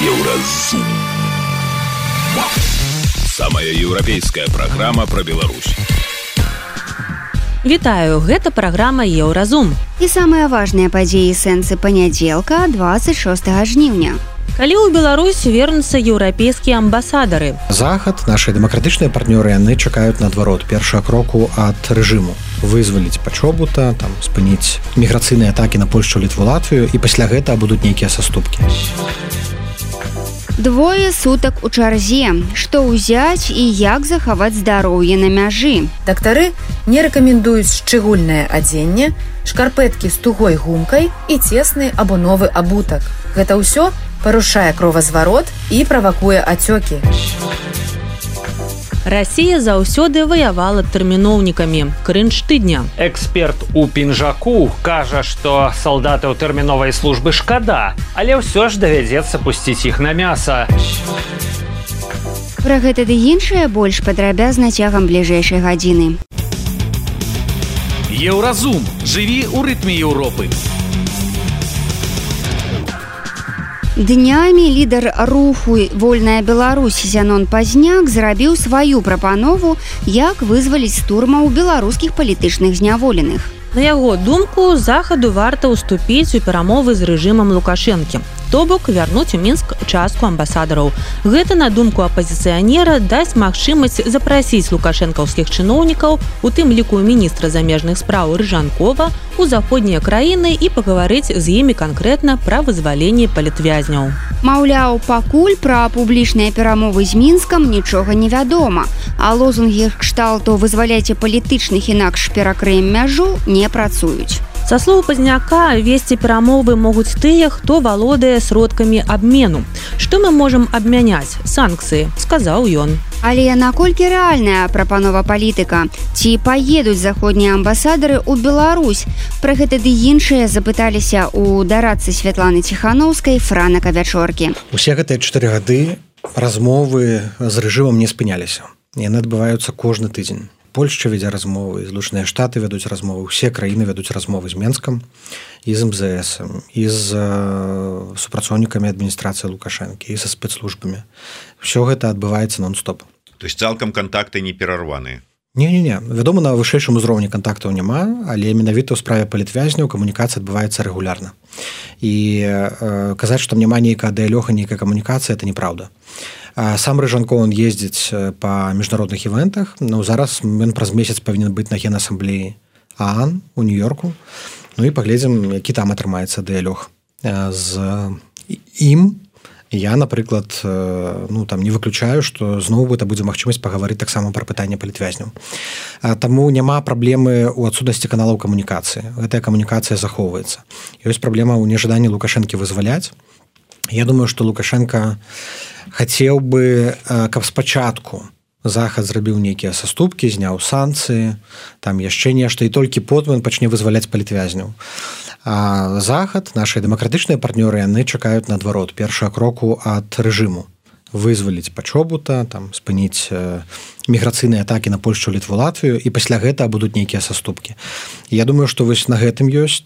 Еўразум. Самая еўрапейская праграма пра Беларусь. Вітаю, гэта праграма Еўразум. І самыя важныя падзеі сэнсы панядзелка 26 жніўня. Калі ў Беларусь вернуцца еўрапейскія амбасадары? Захад, наши дэмакратычныя партнёры, яны чакаюць наадварот першага кроку ад рэжыму. Вызваліць пачобута, спыніць міграцыйныя атакі на Польшчу, Літву, Латвію, і пасля гэтага будуць нейкія саступкі. Двое сутак у чарзе. Што ўзяць і як захаваць здароўе на мяжы? Дактары не рэкамендуюць шчыгульнае адзенне, шкарпэткі з тугой гумкай і цесны або новы абутак. Гэта ўсё парушае кровазварот і правакуе ацёкі. Расія заўсёды ваявала тэрміноўнікамі. Крынж тыдня. Эксперт у пінжаку кажа, што салдатаў тэрміновай службы шкада, але ўсё ж давядзецца пусціць іх на мяса. Пра гэта ды іншае больш падрабязна цягам бліжэйшай гадзіны. Еўразум. Жыві ў рытме Еўропы. Днямі лідар руху «Вольная Беларусь» Зянон Пазняк зрабіў сваю прапанову, як вызваліць з турмаў беларускіх палітычных зняволеных. На яго думку, Захаду варта ўступіць у перамовы з рэжымам Лукашэнкі, то бок вярнуць у Мінск частку амбасадараў. Гэта, на думку апазіцыянера, дасць магчымасць запрасіць лукашэнкаўскіх чыноўнікаў, у тым ліку міністра замежных спраў Рыжанкова, у заходнія краіны і пагаварыць з імі канкрэтна пра вызваленне палітвязняў. Маўляў, пакуль пра публічныя перамовы з Мінскам нічога не вядома, а лозунгі кшталту «вызваляйце палітычных, інакш перакрыем мяжу» не працуюць. Са слоў Пазняка, весці перамовы могуць тыя, хто валодае сродкамі абмену. Што мы можам абмяняць? Санкцыі, сказаў ён. Але наколькі рэальная прапанова палітыка? Ці паедуць заходнія амбасадары ў Беларусь? Пра гэта ды іншыя запыталіся ў дарадцы Святланы Ціханаўскай Франа Кавячоркі. Усе гэтыя 4 гады размовы з рэжымам не спыняліся. Яны адбываюцца кожны тыдзень. Польшча вядзе размовы, Злучаныя Штаты вядуць размовы, усе краіны вядуць размовы з Менскам і з МЗС, і з супрацоўнікамі адміністрацыі Лукашэнкі, і са спецслужбамі. Усё гэта адбываецца нон-стоп. То есть цалкам кантакты не перарваныя? Не. Вядома, на вышэйшым узроўні кантактаў няма, але менавіта ў справе палітвязняў камунікацыя адбываецца рэгулярна. І казаць, што няма нейкая дыялога, нейкая камунікацыя, это неправда. Сам Рыжанков, он ездзіць па міжнародных івентах, но зараз ён праз месяц павінен быць на генасамблеі ААН у Нью-Йорку. Ну і паглядзім, які там атрымаецца дыялог з ім. Я, напрыклад, не выключаю, што зноў гэта будзе магчымасць пагаварыць таксама пра пытанне палітвязняў. Таму няма праблемы ў адсутнасці каналаў камунікацыі. Гэтая камунікацыя захоўваецца. Ёсць праблема ў нежаданні Лукашэнкі вызваляць. Я думаю, што Лукашенко хацеў бы, каб спачатку Захад зрабіў нейкія саступкі, зняў санкцыі, там яшчэ нешта, і толькі потым пачне вызваляць палітвязняў. А Захад, наши дэмакратычныя партнёры, яны чакаюць наадварот першага кроку ад рэжыму. Вызваліць пачобута, спыніць міграцыйныя атакі на Польшчу, Літву, Латвію, і пасля гэтага будуць нейкія саступкі. Я думаю, што вось у гэтым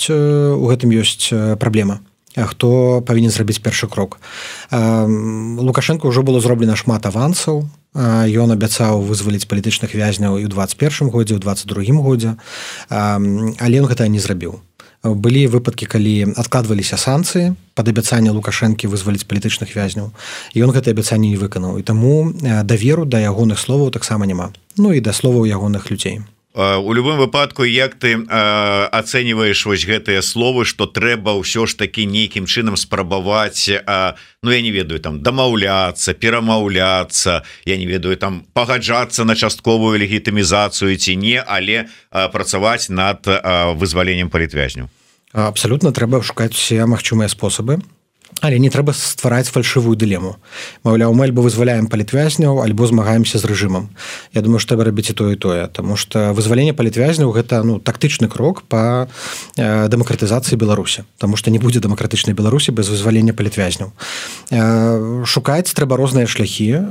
ёсць праблема. Хто павінен зрабіць першы крок. Лукашэнка ўжо было зроблена шмат авансаў. Ён абяцаў вызваліць палітычных вязняў і ў 21 годзе, ў 22 годзе, але ён гэта не зрабіў. Былі выпадкі, калі адкладваліся санкцыі пад абяцанне Лукашэнкі вызваліць палітычных вязняў, і ён гэтае абяцанне не выканаў. І таму даверу да ягоных словаў таксама няма. Ну і да словаў ягоных людзей. У любым выпадку, як ты ацэньваеш вось гэтыя словы, што трэба ўсё ж такі нейкім чынам спрабаваць, я не ведаю, дамаўляцца, перамаўляцца, я не ведаю, пагаджацца на частковую легітымізацыю ці не, але працаваць над вызваленнем палітвязняў? Абсалютна, трэба шукаць усе магчымыя спосабы. Але не трэба ствараць фальшывую дылему. Маўляў, мы альбо вызваляем палітвязняў, альбо змагаемся з рэжымам. Я думаю, што трэба рабіць і тое, таму што вызваленне палітвязняў гэта тактычны крок па дэмакратызацыі Беларусі, таму што не будзе дэмакратычнай Беларусі без вызвалення палітвязняў. Шукаць трэба розныя шляхі,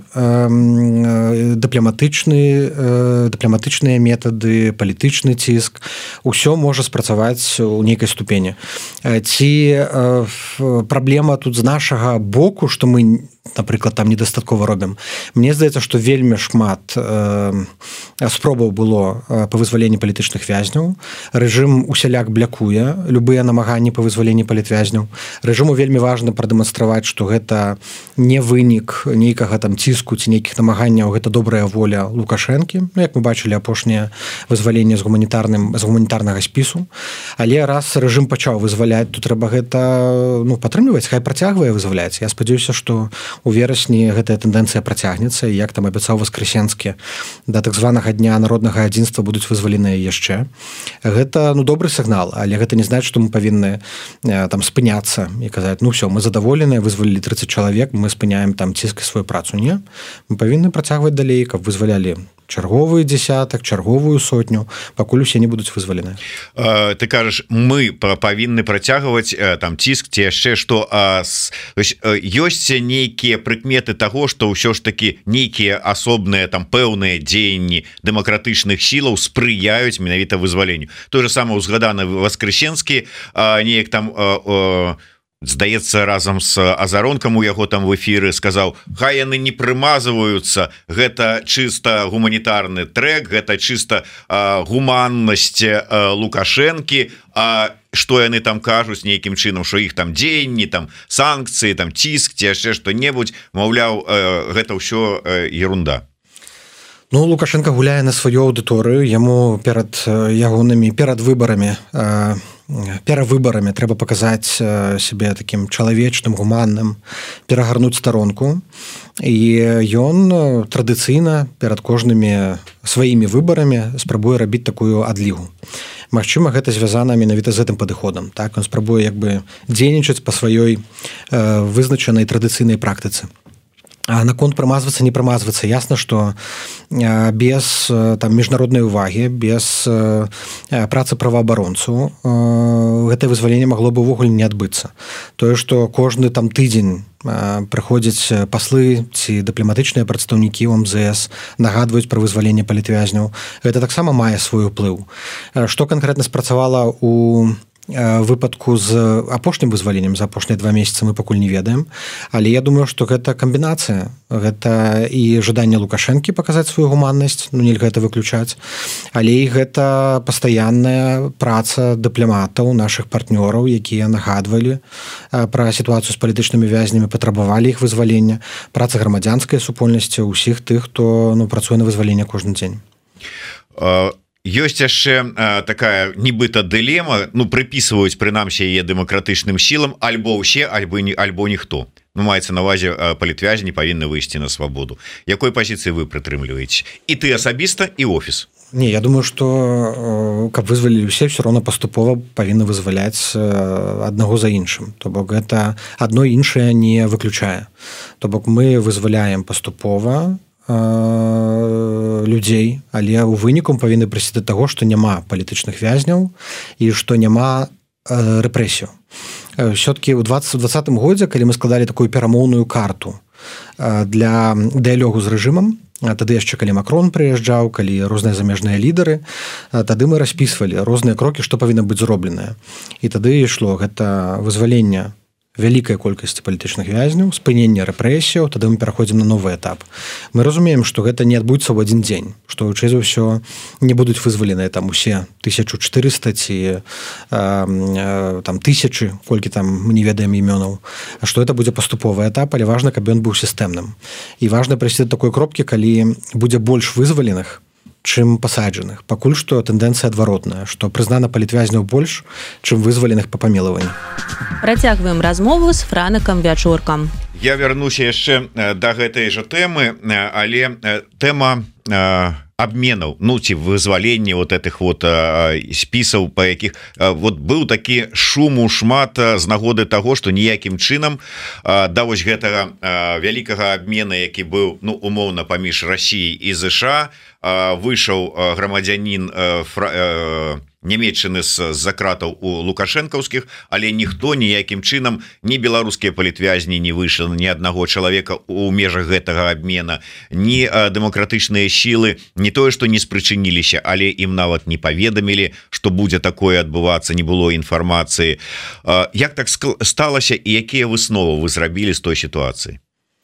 дыпламатычныя метады, палітычны ціск. Усё можа спрацаваць у нейкай ступені. Ці праблема справа тут з нашага боку, што мы, напрыклад, там недастаткова робім. Мне здаецца, што вельмі шмат спробаў было па вызваленні палітычных вязняў. Рэжым усяляк блякуе любыя намаганні па вызваленні палітвязняў. Рэжыму вельмі важна прадэманстраваць, што гэта не вынік нейкага там ціску ці нейкіх намаганняў, гэта добрая воля Лукашэнкі. Ну, як мы бачылі апошняе вызваленне з гуманітарнага спісу. Але раз рэжым пачаў вызваляць, то трэба гэта падтрымліваць, хай працягвае вызваляць. Я спадзяюся, што у верасні гэтая тэндэнцыя працягнецца, і як там абяцаў Воскресенскі, да так званага дня народнага адзінства будуць вызваленыя яшчэ. Гэта добры сігнал, але гэта не значыць, што мы павінны там спыняцца і казаць, все, мы задаволеныя, вызвалілі 30 чалавек, мы спыняем там ціск і сваю працу. Не, мы павінны працягваць далей, каб вызвалялі чарговы дзесятак, чарговую сотню, пакуль усе не будуць вызвалены. Ты кажаш, мы павінны працягваць там ціск ці яшчэ што, ёсць нейкія прыкметы таго, што ўсё ж такі нейкія асобныя там пэўныя дзеянні дэмакратычных сілаў спрыяюць менавіта вызваленню. Той же самае узгаданы Воскресенскі, неяк там здаецца, разам з Азаронкам у яго там в эфіры сказаў, хай яны не прымазваюцца, гэта чыста гуманітарны трэк, гэта чыста гуманнасць Лукашэнкі, а што яны там кажуць нейкім чынам, што іх там дзеянні, там санкцыі, там ціск ці яшчэ што-небудзь, маўляў, гэта ўсё ерунда. Лукашенко гуляе на сваю аўдыторыю, яму перад выбарамі трэба паказаць сябе такім чалавечным, гуманным, перагарнуць старонку, і ён традыцыйна перад кожнымі сваімі выбарамі спрабуе рабіць такую адлігу. Магчыма, гэта звязана менавіта з гэтым падыходам. Так, ён спрабуе дзейнічаць па сваёй вызначанай традыцыйнай практыцы. А наконт прамазвацца, не прамазвацца, ясна, што без там міжнароднай увагі, без працы праваабаронцаў гэтае вызваленне магло бы ўвогуле не адбыцца. Тое, што кожны там тыдзень прыходзяць паслы ці дыпламатычныя прадстаўнікі ў МЗС, нагадваюць пра вызваленне палітвязняў, гэта таксама мае свой уплыў. Што канкрэтна спрацавала ў выпадку з апошнім вызваленнем за апошнія 2 месяцы мы пакуль не ведаем, але я думаю, што гэта камбінацыя, гэта і жаданне Лукашэнкі паказаць сваю гуманнасць, нельга гэта выключаць, але і гэта пастаянная праца дыпламатаў, нашых партнёраў, якія нагадвалі пра сітуацыю з палітычнымі вязнямі, патрабавалі іх вызвалення, праца грамадзянскай супольнасці ўсіх тых, хто працуе на вызваленне кожны дзень. Ёсць яшчэ такая нібыта дылема, прыпісваюць прынамсі яе дэмакратычным сілам, альбо ўсе, альбо ніхто. Маецца на ўвазе, палітвязні павінны выйсці на свабоду. Якой пазіцыі вы прытрымліваеце? І ты асабіста, і офіс? Не, я думаю, што каб вызвалілі ўсе, все роўна паступова павінны вызваляць аднаго за іншым. То бок гэта адно іншае не выключае. То бок мы вызваляем паступова людзей, але ў выніку павінны прыйсці да таго, што няма палітычных вязняў і што няма рэпрэсію. Все-таки ў 2020 годзе, калі мы складалі такую перамоўную карту для дыялогу з рэжымам, тады яшчэ калі Макрон прыязджаў, калі розныя замежныя лідары, тады мы распісвалі розныя крокі, што павінна быць зробленае. І тады ішло гэта вызваленне вялікай колькасці палітычных вязняў, спынення рэпрэсіяў, тады мы пераходзім на новы этап. Мы разумеем, што гэта не адбудзецца ў адзін дзень, што хутчэй за ўсё не будуць вызваленыя там усе 1400 ці там 1000, колькі там мы не ведаем імёнаў, а што гэта будзе паступовы этап, але важна, каб ён быў сістэмным. І важна прыйсці да такой кропкі, калі будзе больш вызваленых, чым пасаджаных. Пакуль што тэндэнцыя адваротная, што прызнана палітвязняў больш, чым вызваленых па памілаванні. Працягваем размову з Франыкам Вячоркам. Я вярнуся яшчэ да гэтай жа тэмы, але тэма абменаў, ці вызвалення этих спісаў, па якіх быў такі шуму шмат з нагоды таго, што ніякім чынам да вось гэтага вялікага абмена, які быў умоўна паміж Расіяй і ЗША, выйшаў грамадзянін нямецчыны з-за кратаў у лукашэнкаўскіх, але ніхто ніякім чынам, ні беларускія палітвязні не выйшлі ні аднаго чалавека у межах гэтага абмена, ні дэмакратычныя сілы не тое, што не спрычыніліся, але ім нават не паведамілі, што будзе такое адбывацца, не было інфармацыі. Як так сталася і якія высновы вы зрабілі з той сітуацыі?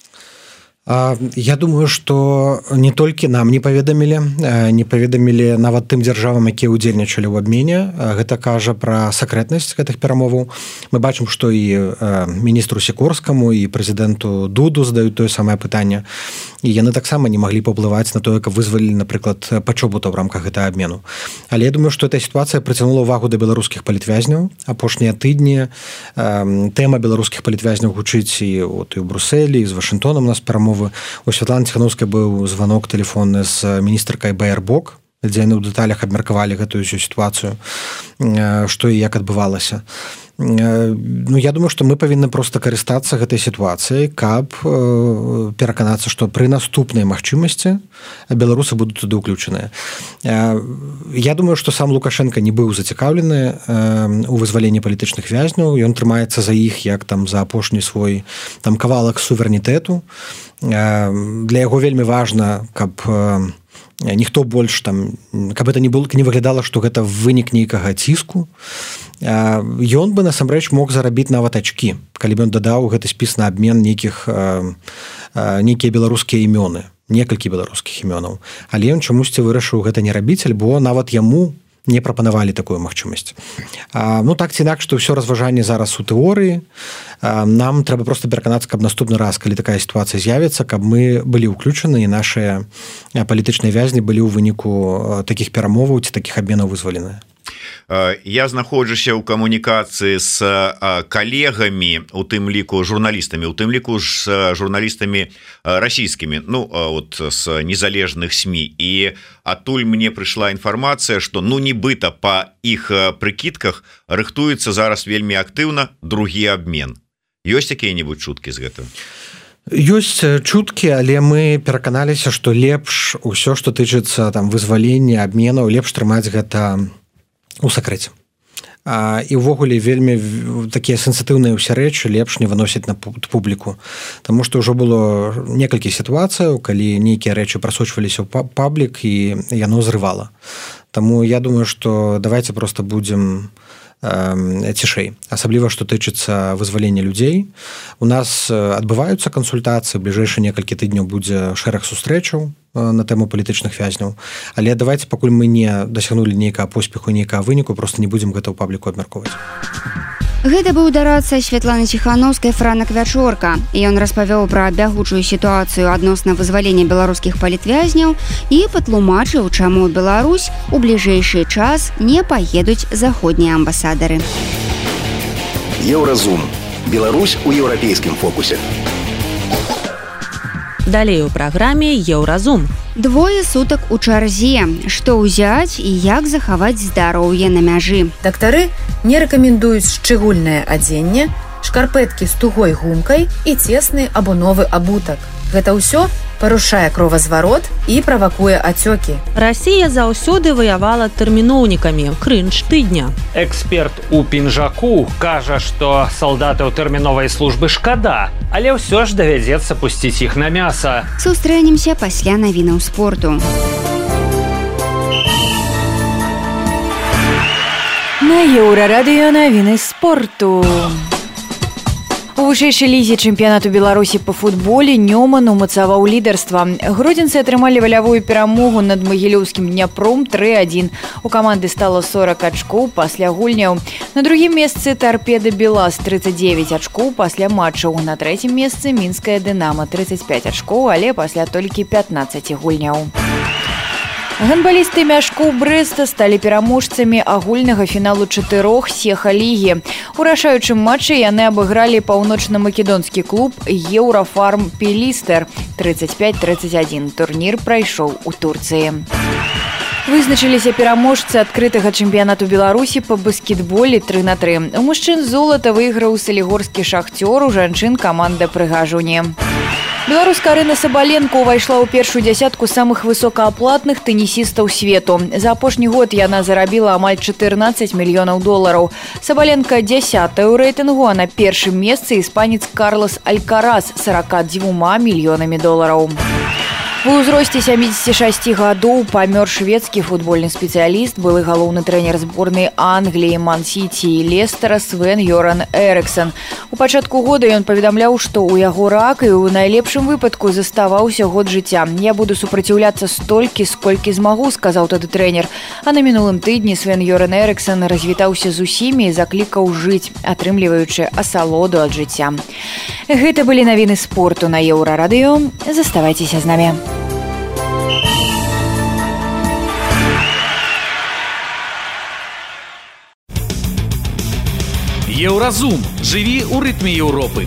Я думаю, что не толькі нам не паведамілі нават тым дзяржавам, якія ўдзельнічалі ў абмене. Гэта кажа пра сакрэтнасць гэтых перамоваў. Мы бачым, што і міністру Сікорскаму і прэзідэнту Дуду задаюць тое самае пытанне, і яны таксама не маглі паўплываць на тое, каб вызвалілі, напрыклад, пачобута ў рамках гэтага абмену. Але я думаю, што эта сітуацыя прыцягнула ўвагу да беларускіх палітвязняў. Апошнія тыдні тэма беларускіх палітвязняў гучыць і ў Брусэлі, і з Вашынгтонам у нас перамовы. У Святланы Ціханаўскай быў званок тэлефонны з міністркай Баербок, дзе яны ў дэталях абмеркавалі гэтую сітуацыю, што і як адбывалася. Я думаю, што мы павінны проста карыстацца гэтай сітуацыяй, каб пераканацца, што пры наступнай магчымасці беларусы будуць туды ўключаныя. Я думаю, што сам Лукашенко не быў зацікаўлены у вызваленні палітычных вязняў, ён трымаецца за іх як там за апошні свой там кавалак суверэнітэту. Для яго вельмі важна, каб ніхто больш там, каб это не выглядала, што гэта вынік нейкага ціску. Ён бы насамрэч мог зарабіць нават ачкі, калі б ён дадаў гэты спіс на абмен нейкія беларускія імёны, некалькі беларускіх імёнаў. Але ён чамусьці вырашыў гэта не рабіць, альбо нават яму не прапанавалі такую магчымасць. Так ці інакш, што ўсё разважанне зараз у тэорыі. Нам трэба проста пераканацца, каб наступны раз, калі такая сітуацыя з'явіцца, каб мы былі ўключаны і нашыя палітычныя вязні былі ў выніку такіх перамоваў ці такіх абменаў вызваленыя. Я знаходжуся ў камунікацыі з калегамі, у тым ліку журналістамі, у тым ліку з журналістамі расійскімі, з незалежных СМІ. І адтуль мне прыйшла інфармацыя, што нібыта па іх прыкідках рыхтуецца зараз вельмі актыўна другі абмен. Ёсць якія-небудзь чуткі з гэтага? Ёсць чуткі, але мы пераканаліся, што лепш усё, што тычыцца там вызвалення абменаў, лепш трымаць гэта у сакрэце. І ўвогуле вельмі такія сенсатыўныя ўсе рэчы лепш не выносіць на публіку. Таму што ўжо было некалькі сітуацыяў, калі нейкія рэчы прасочваліся ў паблік і яно зрывала. Таму я думаю, што давайце проста будзем цішэй, асабліва што тычыцца вызвалення людзей. У нас адбываюцца кансультацыі, бліжэйшыя некалькі тыдняў будзе шэраг сустрэчаў на тэму палітычных вязняў, але давайце, пакуль мы не дасягнулі нейкага поспеху, нейкага выніку, проста не будзем гэта ў пабліку абмяркоўваць. Гэта быў дарадца Святланы Ціханаўскай Франак Вячорка. Ён распавёў пра бягучую сітуацыю адносна вызвалення беларускіх палітвязняў і патлумачыў, чаму Беларусь у бліжэйшы час не паедуць заходнія амбасадары. Еўразум. Беларусь у еўрапейскім фокусе. Далей у праграме Еўразум. Двое сутак у чарзе. Што ўзяць і як захаваць здароўе на мяжы. Дактары не рэкамендуюць шчыгульнае адзенне, шкарпэткі з тугой гумкай і цесны або новы абутак. Гэта ўсё парушае кровазварот і правакуе ацёкі. Расія заўсёды ваявала тэрміноўнікамі. Крынж тыдня. Эксперт у пінжаку кажа, што салдатаў тэрміновай службы шкада, але ўсё ж давядзецца пусціць іх на мяса. Сустрэнемся пасля навінаў спорту. На Еўрарадыё навіны спорту. У вышэйшай лізе чэмпіянату Беларусі па футболе Нёман умацаваў лідарства. Гродзенцы атрымалі валявую перамогу над магілёўскім Дняпром 3-1. У каманды стала 40 ачкоў пасля гульняў. На другім месцы Тарпеда Белас 39 ачкоў пасля матчаў. На трэцім месцы Мінская Дынама 35 ачкоў, але пасля толькі 15 гульняў. Гандбалісты мяшку Брэста сталі пераможцамі агульнага фіналу 4 сеха-лігі. У рашаючым матчы яны абыгралі паўночна-македонскі клуб Еўрафарм Пелістер 35-31. Турнір прайшоў у Турцыі. Вызначыліся пераможцы адкрытага чэмпіянату Беларусі па баскетболе 3-3. У мужчын золата выйграў салігорскі Шахцёр, у жанчын каманда Прыгажуні. Беларуска Арына Сабаленко ўвайшла ў першую дзясятку самых высокааплатных тэнісістаў свету. За апошні год яна зарабіла амаль 14 мільёнаў долараў. Сабаленко 10-я ў рэйтынгу, а на першым месцы іспанец Карлос Алькарас з 42 мільёнамі долараў. У ўзросце 76 гадоў памёр шведскі футбольны спецыяліст, былы галоўны трэнер зборнай Англіі, Ман-Сіці і Лестера Свен-Йоран Эрыксон. У пачатку года ён паведамляў, што ў яго рак і ў найлепшым выпадку заставаўся год жыцця. «Я буду супраціўляцца столькі, сколькі змагу», сказаў тады трэнер. А на мінулым тыдні Свен-Йоран Эрыксон развітаўся з усімі і заклікаў жыць, атрымліваючы асалоду ад жыцця. Гэта былі навіны спорту на Еўрарадыё. Заставайцеся з намі. Еўразум. Жыві ў рытме Еўропы.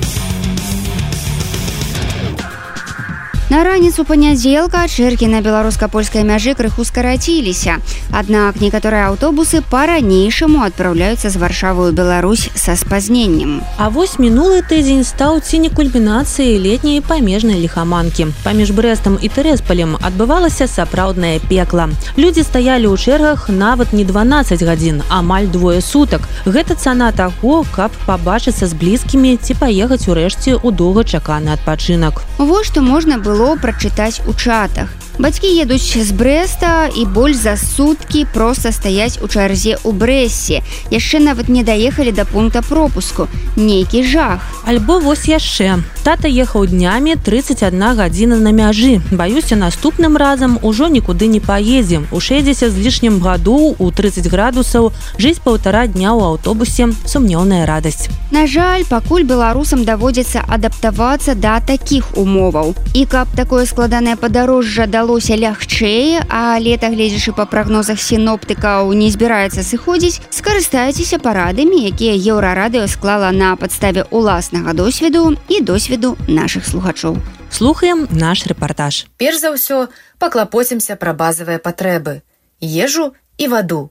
На раніцу панядзелка чэргі на беларуска-польскай мяжы крыху скараціліся. Аднак некаторыя аўтобусы па-ранейшаму адпраўляюцца з Варшавы ў Беларусь са спазненнем. А вось мінулы тыдзень стаў ці не кульмінацыяй летняй памежнай ліхаманкі. Паміж Брэстам і Тэрэсполем адбывалася сапраўднае пекла. Людзі стаялі ў чэргах нават не 12 гадзін, амаль 2 сутак. Гэта цана таго, каб пабачыцца з блізкімі ці паехаць урэшце ў доўгачаканы адпачынак. Вось што можна было прачытаць у чатах. Бацькі едуць з Брэста і больш за суткі проста стаяць у чарзе ў Брэсце. Яшчэ нават не даехалі да пункта пропуску. Нейкі жах. Альбо вось яшчэ. Тата ехаў днямі 31 гадзіна на мяжы. Баюся, наступным разам ужо нікуды не паедзем. У 60 з лішнім гадоў у 30 градусаў жыць 1,5 дня ў аўтобусе – сумнеўная радасць. На жаль, пакуль беларусам даводзіцца адаптавацца да такіх умоваў. І каб такое складанае падарожжа далося лягчэй, а лета, гледзячы па прагнозах сіноптыкаў, не збіраецца сыходзіць, скарыстайцеся парадамі, якія Еўрарадыё склала на падставе ўласнага досведу і досведу нашых слухачоў. Слухаем наш рэпартаж. Перш за ўсё, паклапоцімся пра базавыя патрэбы – ежу і ваду.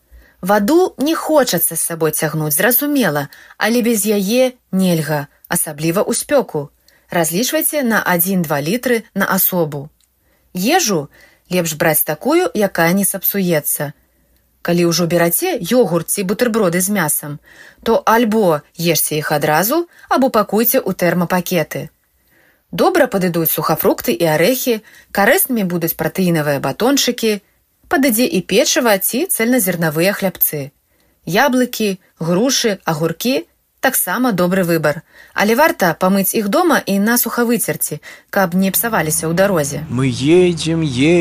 Ваду не хочацца з сабой цягнуць, зразумела, але без яе нельга, асабліва ў спёку. Разлічвайце на 1-2 літры на асобу. Ежу лепш браць такую, якая не сапсуецца. Калі ўжо бераце ёгурт ці бутэрброды з мясам, то альбо ешце іх адразу, або пакуйце ў тэрмапакеты. Добра падыдуць сухафрукты і арэхі, карыснымі будуць пратэінавыя батончыкі, падыдзе і печыва ці цэльназернавыя хлябцы. Яблыкі, грушы, агуркі – таксама добры выбар. Але варта памыць іх дома і на сухавыцерці, каб не псаваліся ў дарозе. Мы едем,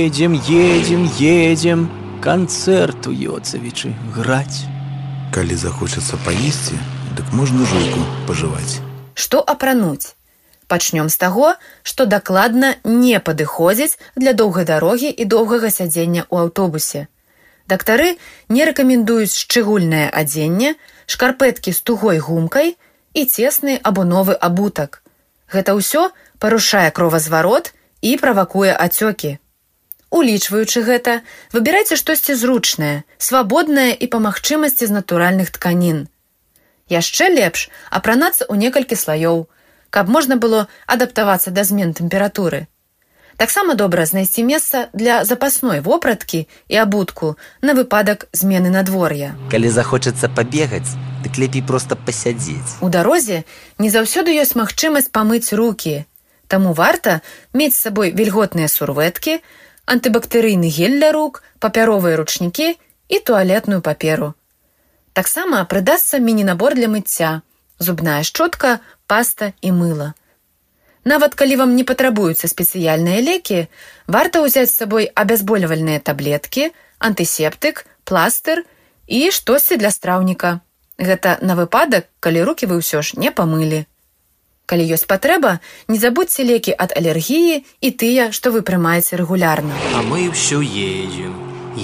канцэрт у Ёцавічы граць. Калі захочацца паесці, дык можна жуйку пажываць. Што апрануць? Пачнём з таго, што дакладна не падыходзіць для доўгай дарогі і доўгага сядзення ў аўтобусе. Дактары не рэкамендуюць шчыгульнае адзенне, шкарпэткі з тугой гумкай і цесны або новы абутак. Гэта ўсё парушае кровазварот і правакуе ацёкі. Улічваючы гэта, выбірайце штосьці зручнае, свабоднае і па магчымасці з натуральных тканін. Яшчэ лепш апранацца ў некалькі слаёў, каб можна было адаптавацца да змен тэмпературы. Таксама добра знайсці месца для запасной вопраткі і абутку на выпадак змены надвор'я. Калі захочацца пабегаць, дык лепей проста пасядзець. У дарозе не заўсёды ёсць магчымасць памыць рукі, таму варта мець з сабой вільготныя сурвэткі, антыбактэрыйны гель для рук, папяровыя ручнікі і туалетную паперу. Таксама прыдасца міні-набор для мыцця, зубная шчотка, паста і мыла. Нават калі вам не патрабуюцца спецыяльныя лекі, варта ўзяць з сабой абязбольвальныя таблеткі, антысептык, пластыр і штосьці для страўніка. Гэта на выпадак, калі рукі вы ўсё ж не памылі. Калі ёсць патрэба, не забудзьце лекі ад алергіі і тыя, што вы прымаеце рэгулярна. А мы ўсё едзем.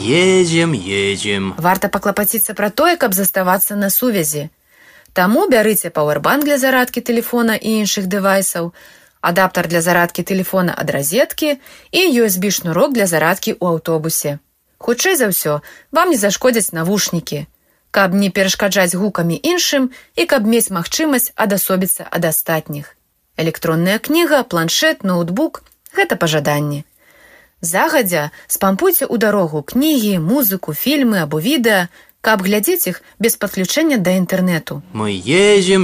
Варта паклапаціцца пра тое, каб заставацца на сувязі. Таму бярыце пауэрбанк для зарадкі тэлефона і іншых дэвайсаў, адаптар для зарадкі тэлефона ад разеткі і USB-шнурок для зарадкі ў аўтобусе. Хутчэй за ўсё, вам не зашкодзяць навушнікі, каб не перашкаджаць гукамі іншым і каб мець магчымасць адасобіцца ад астатніх. Электронная кніга, планшет, ноутбук – гэта пажаданні. Загадзя спампуйце ў дарогу кнігі, музыку, фільмы або відэа, каб глядзець іх без падключэння да інтэрнэту. Мы едзем.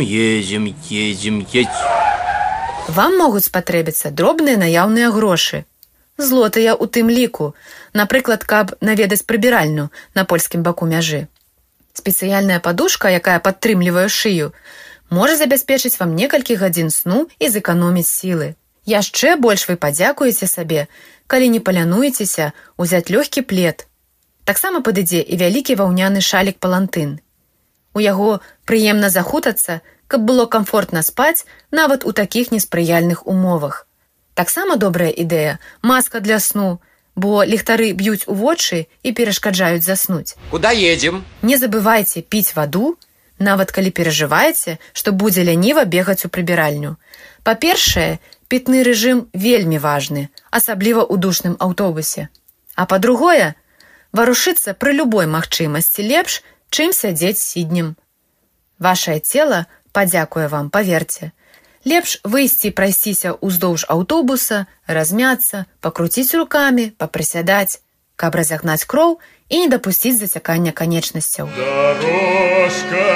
Вам могуць спатрэбіцца дробныя наяўныя грошы. Злотыя ў тым ліку, напрыклад, каб наведаць прыбіральню на польскім баку мяжы. Спецыяльная падушка, якая падтрымлівае шыю, можа забяспечыць вам некалькі гадзін сну і зэканоміць сілы. Яшчэ больш вы падзякуеце сабе, калі не палянуецеся ўзяць лёгкі плед. Таксама падыдзе і вялікі ваўняны шалік-палантын. У яго прыемна захутацца, каб было камфортна спаць нават у такіх неспрыяльных умовах. Таксама добрая ідэя – маска для сну, бо ліхтары б'юць у вочы і перашкаджаюць заснуць. Куда едем? Не забывайце піць ваду, нават калі перажываеце, што будзе ляніва бегаць у прыбіральню. Па-першае, пітны рэжым вельмі важны, асабліва ў душным аўтобусе. А па-другое, варушыцца пры любой магчымасці лепш, чым сядзець сіднем. Вашае цела падзякуе вам, паверце. Лепш выйсці прайсціся ўздоўж аўтобуса, размяцца, пакруціць рукамі, папрысядаць, каб разагнаць кроў і не дапусціць зацякання канечнасцяў. Дорожка,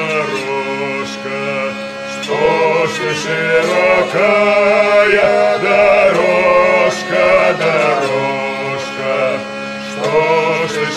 што ж ты широкая, дорожка, што ж ты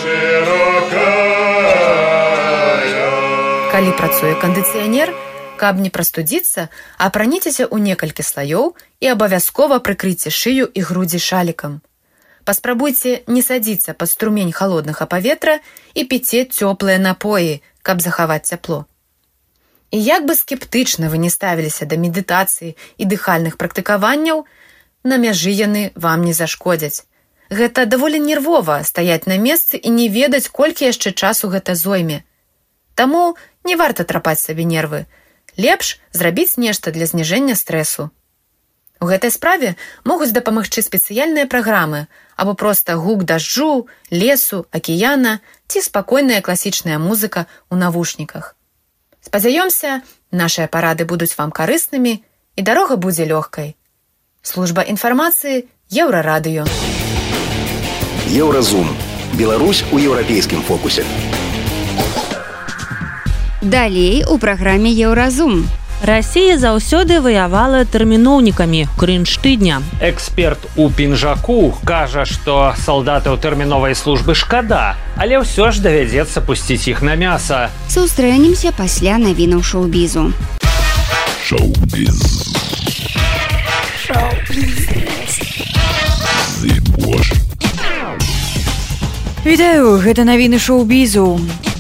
широкая. Калі працуе кандыцыянер, каб не прастудзіцца, апраніцеся ў некалькі слаёў і абавязкова прыкрыйце шыю і грудзі шалікам. Паспрабуйце не садзіцца пад струмень халоднага паветра і піце цёплыя напоі, каб захаваць цяпло. І як бы скептычна вы не ставіліся да медытацыі і дыхальных практыкаванняў, на мяжы яны вам не зашкодзяць. Гэта даволі нервова стаяць на месцы і не ведаць, колькі яшчэ часу гэта зойме. Таму не варта трапаць сабе нервы. Лепш зрабіць нешта для зніжэння стрэсу. У гэтай справе могуць дапамагчы спецыяльныя праграмы або проста гук дажджу, лесу, акіяна ці спакойная класічная музыка ў навушніках. Спадзяёмся, нашыя парады будуць вам карыснымі і дарога будзе лёгкай. Служба інфармацыі Еўрарадыё. Еўразум. Беларусь у еўрапейскім фокусе. Далей у праграме Еўразум. Расія заўсёды ваявала тэрміноўнікамі, крынж тыдня. Эксперт у пінжаку кажа, што салдатаў тэрміновай службы шкада, але ўсё ж давядзецца пусціць іх на мяса. Сустрэнемся пасля навінаў шоу-бізу. Шоу-біз. Вітаю, гэта навіны шоу-бізу.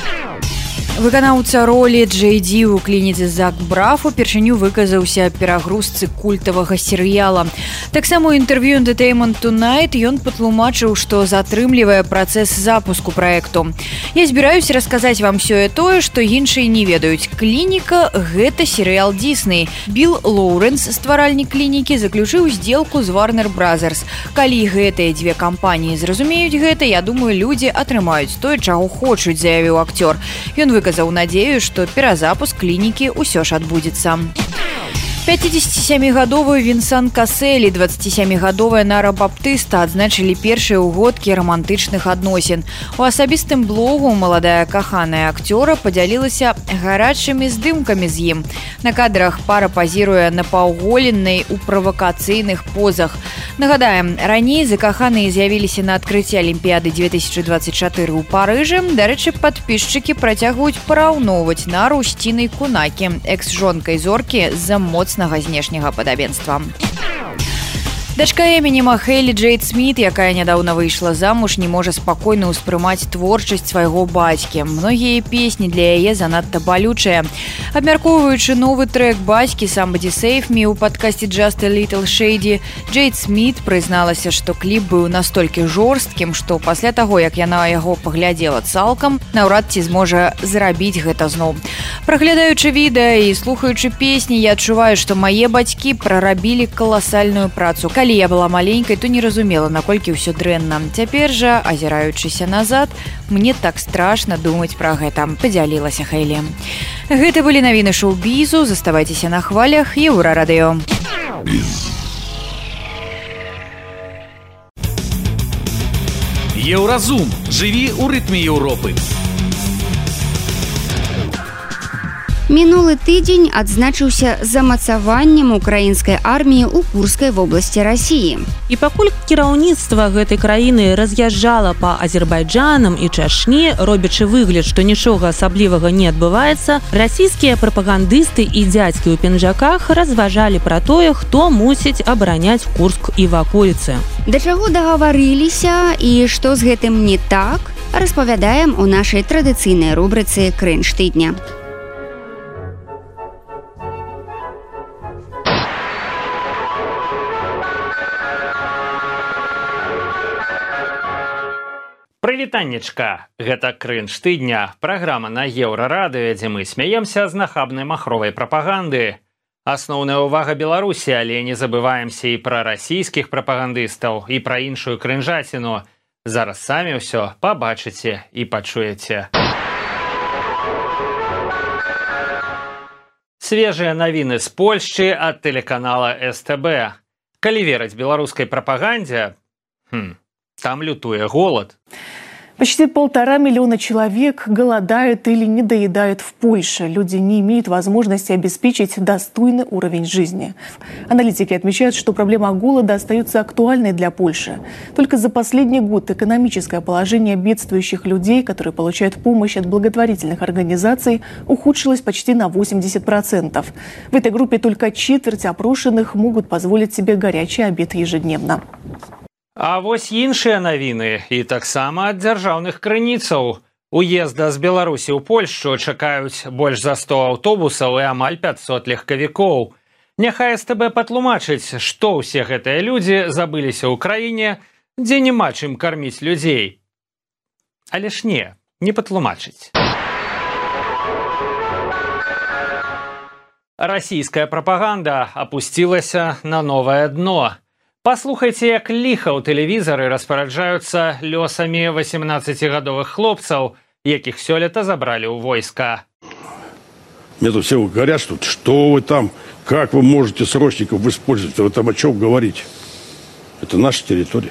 Выканаўца ролі Джей Ді ў клініцы Зак Браф упершыню выказаўся перагрузцы культавага серыяла. Таксама ў інтэрв'ю Entertainment Tonight ён патлумачыў, што затрымлівае працэс запуску праекту. Я збіраюся расказаць вам сёе-тое, што іншыя не ведаюць. Клініка – гэта серыял Disney. Билл Лоуренс, стваральнік клінікі, заключыў здзелку з Warner Brothers. Калі гэтыя дзве кампаніі зразумеюць гэта, я думаю, людзі атрымаюць тое, чаго хочуць, заявіў акцёр. Ён выказаў надзею, што перазапуск клінікі ўсё ж адбудзецца. 57-гадовую Вінсан Касель і 27-гадовая Нара Баптыста адзначылі першыя ўгодкі рамантычных адносін. У асабістым блогу маладая каханая акцёра падзялілася гарачымі здымкамі з ім. На кадрах пара пазіруе на паўголеннай у правакацыйных позах. Нагадаем, раней закаханыя з'явіліся на адкрыцці Алімпіяды 2024 ў Парыжы. Дарэчы, падпісчыкі працягваюць параўноўваць Нару з Тінай Кунакі, экс-жонкай зоркі з-за моцнага знешняга падабенства. Дачка Эмінема Хейлі Джейд Сміт, якая нядаўна выйшла замуж, не можа спакойна ўспрымаць творчасць свайго бацькі. Многія песні для яе занадта балючыя. Абмяркоўваючы новы трэк бацькі «Somebody Save Me» ў падкасці «Just a Little Shady», Джейд Сміт прызналася, што кліп быў настолькі жорсткім, што пасля таго, як яна яго паглядзела цалкам, наўрад ці зможа зрабіць гэта зноў. Праглядаючы відэа і слухаючы песні, я адчуваю, што мае бацькі прарабілі каласальную працу. Калі я была маленькай, то не разумела, наколькі ўсё дрэнна. Цяпер жа, азіраючыся назад, мне так страшна думаць пра гэта, падзялілася Хейлі. Гэта былі навіны шоу-бізу, заставайцеся на хвалях Еўрарадыё. Шоу-біз. Еўразум. Жыві ў рытме Еўропы. Мінулы тыдзень адзначыўся замацаваннем украінскай арміі ў Курскай вобласці Расіі. І пакуль кіраўніцтва гэтай краіны раз'язджала па Азербайджанам і Чачні, робячы выгляд, што нічога асаблівага не адбываецца, расійскія прапагандысты і дзядзькі ў пінжаках разважалі пра тое, хто мусіць абараняць Курск і ваколіцы. Да чаго дагаварыліся і што з гэтым не так, распавядаем у нашай традыцыйнай рубрыцы «Крынж тыдня». Прывітаннечка, гэта «Крынж тыдня», праграма на Еўрарадыё, дзе мы смяемся з нахабнай махровай прапаганды. Асноўная ўвага Беларусі, але не забываемся і пра расійскіх прапагандыстаў, і пра іншую крынжаціну. Зараз самі ўсё пабачыце і пачуеце. Свежыя навіны з Польшчы ад тэлеканала СТБ. Калі верыць беларускай прапагандзе, там лютуе голод. Почти 1,5 миллиона человек голодают или недоедают в Польше. Люди не имеют возможности обеспечить достойный уровень жизни. Аналитики отмечают, что проблема голода остается актуальной для Польши. Только за последний год экономическое положение бедствующих людей, которые получают помощь от благотворительных организаций, ухудшилось почти на 80%. В этой группе только четверть опрошенных могут позволить себе горячий обед ежедневно. А вось іншыя навіны і таксама ад дзяржаўных крыніцаў. Уезда з Беларусі ў Польшчу чакаюць больш за 100 аўтобусаў і амаль 500 легкавікоў. Няхай СТБ патлумачыць, што ўсе гэтыя людзі забыліся ў краіне, дзе няма чым карміць людзей. Але ж не патлумачыць. Расійская прапаганда апусцілася на новае дно. Паслухайце, як ліха ў тэлевізары распараджаюцца лёсамі 18-гадовых хлопцаў, якіх сёлета забралі ў войска. Мне тут все говорят, что вы там, как вы можете срочников использовать, вы там о чем говорите. Это наша территория.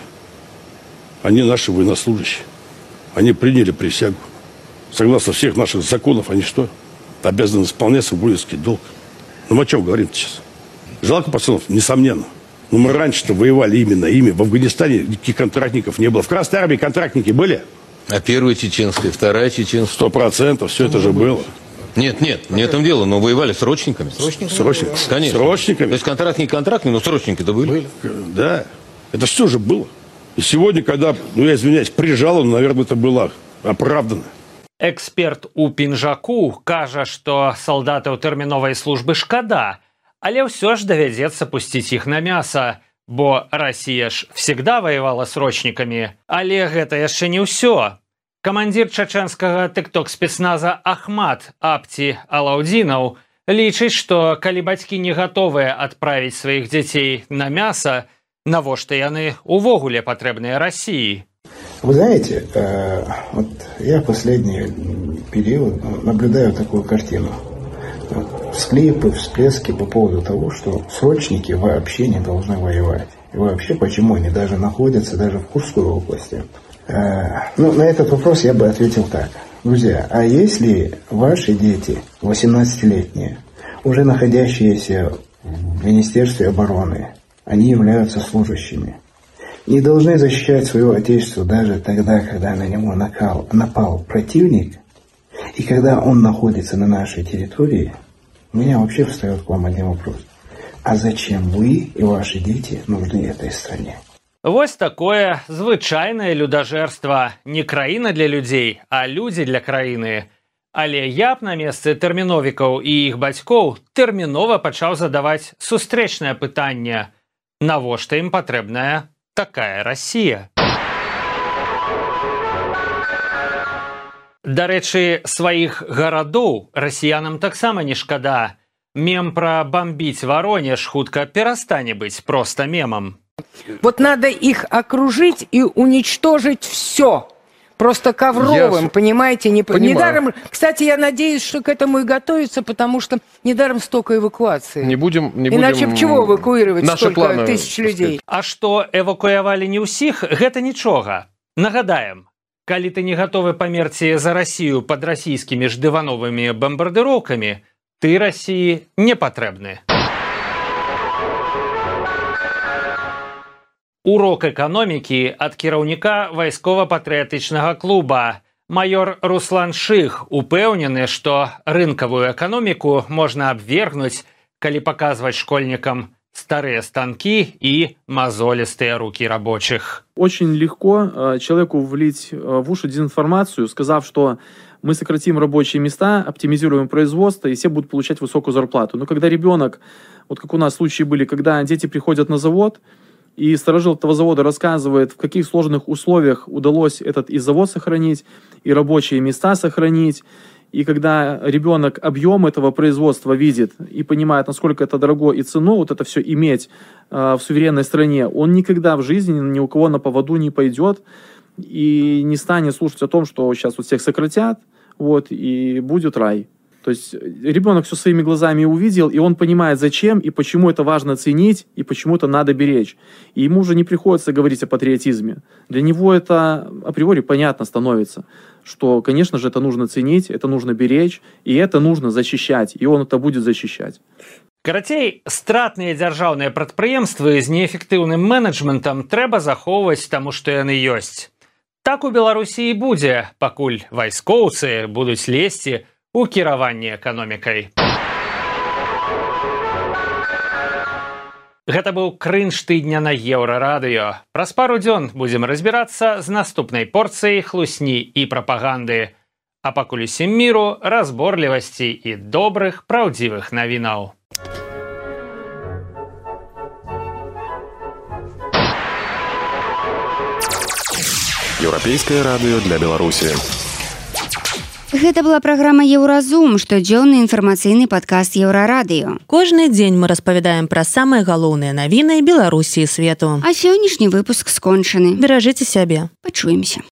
Они наши военнослужащие. Они приняли присягу. Согласно всех наших законов, они что? Обязаны исполнять свой воинский долг. Ну, мы о чем говорим сейчас? Жалко пацанов, несомненно. Но мы раньше-то воевали именно ими. В Афганистане никаких контрактников не было. В Красной армии контрактники были? А первая чеченская, вторая чеченская? 100%, все это же было. Нет, не этом дело, но воевали срочниками. Срочниками? Конечно. Срочниками? То есть контрактники, но срочники-то были. Да, это все же было. И сегодня, когда, я извиняюсь, прижало, наверное, это было оправдано. Эксперт у пінжаку кажа, што салдатаў тэрміновай службы шкада, але ўсё ж давядзецца пусціць іх на мяса, бо Расія ж всегда воевала срочникамі. Але гэта яшчэ не ўсё. Камандзір чачэнскага тыкток-спецназа Ахмат Апти Алаудзінаў лічыць, што калі бацькі не гатовыя адправіць сваіх дзяцей на мяса, навошта яны увогуле патрэбныя Расіі? Вы знаете, вот я в последний период наблюдаю такую картину. Всклипы, всплески по поводу того, что срочники вообще не должны воевать. И вообще, почему они даже находятся даже в Курской области. На этот вопрос я бы ответил так. Друзья, а если ваши дети, 18-летние, уже находящиеся в Министерстве обороны, они являются служащими, не должны защищать свое отечество даже тогда, когда на него напал противник, и когда он находится на нашей территории, у меня вообще встает к вам один вопрос. А зачем вы и ваши дети нужны этой стране? Вось такое звычайнае людажэрства. Не краіна для людзей, а людзі для краіны. Але я б на месцы тэрміновікаў і іх бацькоў тэрмінова пачаў задаваць сустрэчнае пытанне. Навошта ім патрэбная такая Расія? Дарэчы, сваіх гарадоў расіянам таксама не шкада. Мем пра бомбіць Воронеж хутка перастане быць проста мемам. Вот надо их окружить и уничтожить все. просто ковровым, понимаете? Недаром, кстати, я надеюсь, что к этому и готовится, потому что недаром столько эвакуации. Не будем... Иначе чего эвакуировать столько тысяч людей? А што эвакуявалі не ўсіх, гэта нічога. Нагадаем, калі ты не гатовы памерці за Расію пад расійскімі ж дывановымі бамбардыроўкамі, ты Расіі не патрэбны. Урок эканомікі ад кіраўніка вайскова-патрыятычнага клуба. Майор Руслан Шых упэўнены, што рынкавую эканоміку можна абвергнуць, калі паказваць школьнікам старые станки и мозолистые руки рабочих. Очень легко человеку влить в уши дезинформацию, сказав, что мы сократим рабочие места, оптимизируем производство, и все будут получать высокую зарплату. Но когда ребенок, вот как у нас случаи были, когда дети приходят на завод, и сторожил этого завода рассказывает, в каких сложных условиях удалось этот и завод сохранить, и рабочие места сохранить. И когда ребенок объем этого производства видит и понимает, насколько это дорого и цену вот это все иметь в суверенной стране, он никогда в жизни ни у кого на поводу не пойдет и не станет слушать о том, что сейчас вот всех сократят, вот, и будет рай. То есть ребенок все своими глазами увидел, и он понимает, зачем и почему это важно ценить, и почему это надо беречь. И ему уже не приходится говорить о патриотизме. Для него это априори понятно становится, что, конечно же, это нужно ценить, это нужно беречь, и это нужно защищать, и он это будет защищать. Карацей, стратныя дзяржаўныя прадпрыемствы з неэфектыўным менеджментам трэба захоўваць, таму што яны ёсць. Так у Беларусі і будзе, пакуль вайскоўцы будуць лезці у кіраванні эканомікай. Гэта быў крынж тыдня на Еўрарадыё. Праз пару дзён будзем разбірацца з наступнай порцыяй хлусні і прапаганды. А пакуль усім міру, разборлівасці і добрых, праўдзівых навінаў. Еўрапейскае радыё для Беларусі. Гэта была праграма «Еўразум», штодзённы інфармацыйны падкаст Еўрарадыё. Кожны дзень мы распавядаем пра самыя галоўныя навіны Беларусі і свету. А сённяшні выпуск скончаны. Беражыце сябе. Пачуемся.